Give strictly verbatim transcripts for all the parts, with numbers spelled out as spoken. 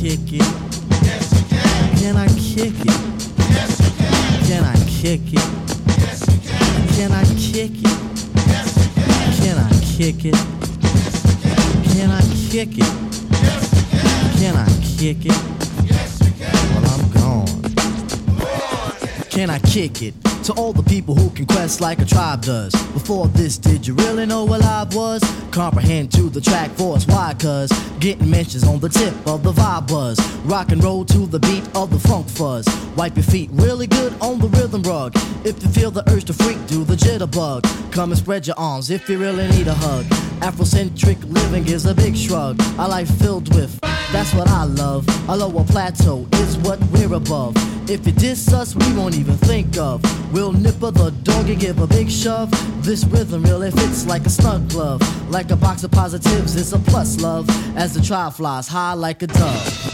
kick it? Yes, you can. Can I kick it? Yes, you can. Can I kick it? Yes, you can. Can I kick it? Yes, you can. Can I kick it? Yes, you can. Can I kick it? Yes, you can. Can I kick it? Yes, you can. Well, I'm gone. Can I kick it? To all the people who can quest like a tribe does. Before this, did you really know what live was? Comprehend to the track force, why? Cause getting mentions on the tip of the vibe buzz. Rock and roll to the beat of the funk fuzz. Wipe your feet really good on the rhythm rug. If you feel the urge to freak, do the jitterbug. Come and spread your arms if you really need a hug. Afrocentric living is a big shrug. A life filled with, that's what I love. A lower plateau is what we're above. If you diss us, we won't even think of. We'll nipper the dog and give a big shove. This rhythm really fits like a snug glove. Like a box of positives, it's a plus love. As the tribe flies high like a dove.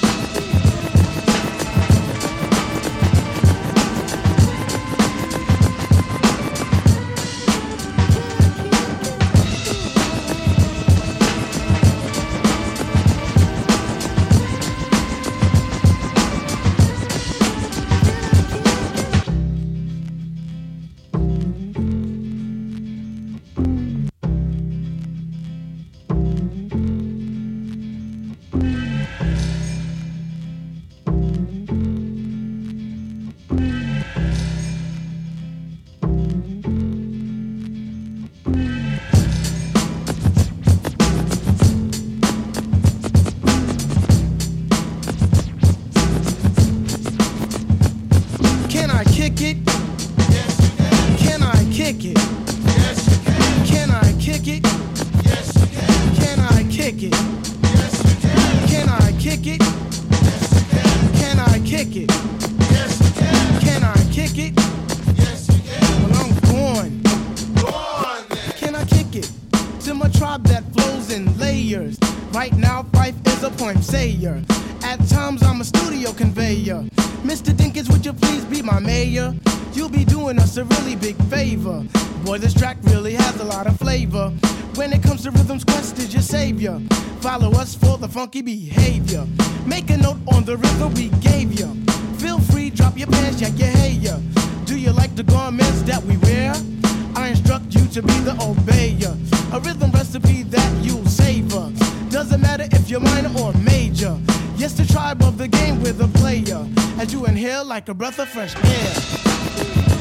Follow us for the funky behavior. Make a note on the rhythm we gave you. Feel free, drop your pants, yank your hair. Do you like the garments that we wear? I instruct you to be the obeyer. A rhythm recipe that you'll savor. Doesn't matter if you're minor or major. Yes, the tribe of the game with a player. As you inhale like a breath of fresh air.